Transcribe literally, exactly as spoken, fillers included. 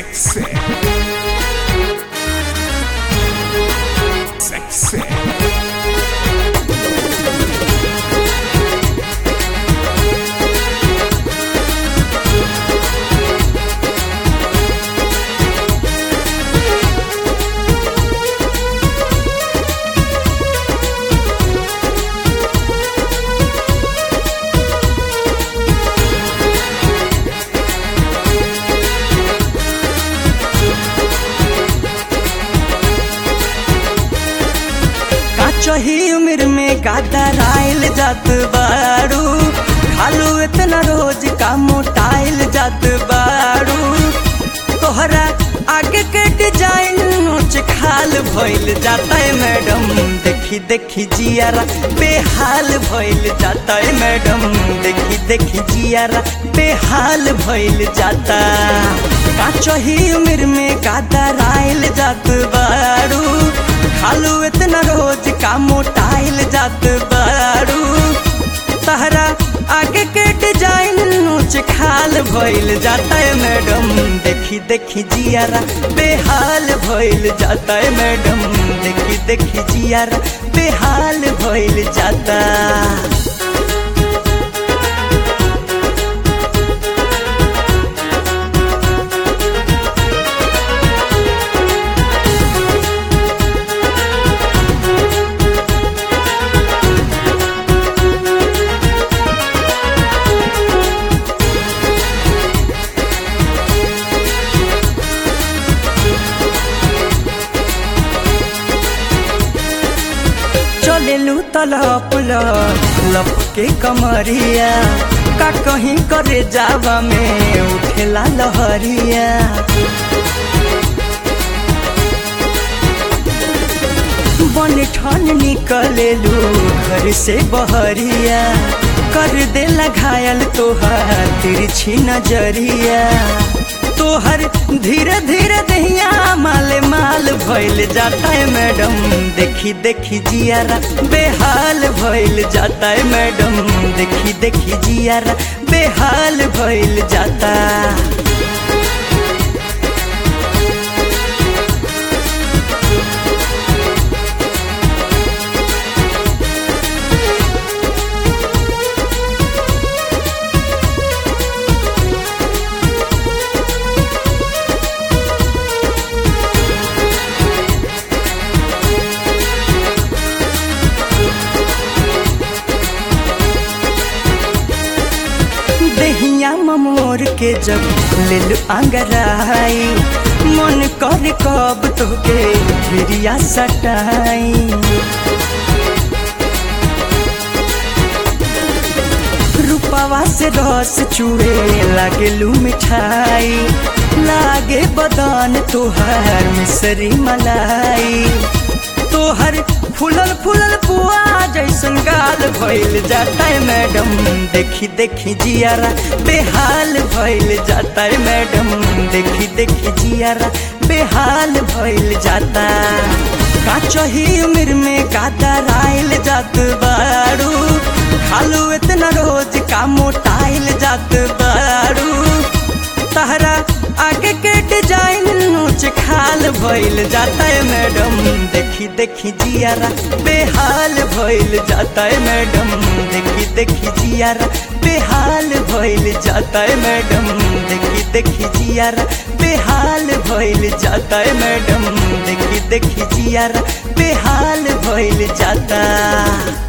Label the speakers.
Speaker 1: Sexy. Sexy.
Speaker 2: चही उम्र में गादराइल जात बारू, खालू इतना रोज का मोटाइल जात बारू। तोहरा आगे के डिजाइन नोच खाल भइल जाता है मैडम, देखी देखी जियारा बेहाल भइल जाता है मैडम, देखी देखी जियारा बेहाल भइल जाता। काचही उम्र में गादराइल जात बारू, खालू इतना रोज का मोटाइल जात बारू। तहरा आगे के डिजाइन नोच खाल भइल जाता है मैडम, देखी देखी जियारा बेहाल भइल जाता है मैडम, देखी देखी जियारा बेहाल भइल जाता। चलेलू तलप लप के कमरिया, का कहीं करे जावा में उठेला लहरिया। बन ठन निकलेलू घर से बहरिया, कर देला घायल तोहार तिरछी नजरिया। तोहर धीरे धीरे दहिया माले माल भइल जाता है मैडम, देखी देखी जियारा बेहाल भइल जाता है मैडम, देखी देखी जियारा बेहाल भइल जाता। दहिया ममोर के जब ले अंगराई, मन कर कब तोके भिरिया सटाई। रूपवा से रस चूहे लागेलू मिठाई, लागे बदन तोहर मिसरी मलाई। तोहर फूलल फूलल पुआ जैसन गाल भइल जाता है मैडम, देखी देखी जियारा बेहाल भइल जाता है मैडम, देखी देखी जियारा बेहाल भइल जाता। काचही उम्र में गादराइल जात बारू, खालू इतना रोज का मोटाइल जात बारू। तहरा आगे के डिजाइन नोच खाल भइल जाता है मैडम, देखी देखी जियारा बेहाल भइल जाता है मैडम, देखी देखी जियारा बेहाल भइल जाता है मैडम, देखी देखी जियारा बेहाल भइल जाता है मैडम, देखी देखी जियारा बेहाल भइल जाता।